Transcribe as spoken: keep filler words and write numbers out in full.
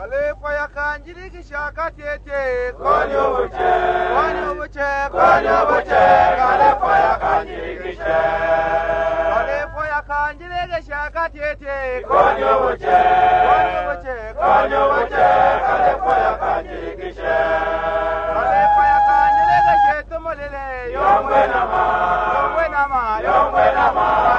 Kale faya kanjiri shaka tete. Konyo buche. Konyo buche. Konyo buche. Kale faya kanjiri she. Kale faya kanjiri shaka tete. Konyo buche. Konyo buche. Konyo buche. Kale faya kanjiri she. Kale faya kanjiri she tumulele. Yongwe nama. Yongwe nama. Yongwe nama.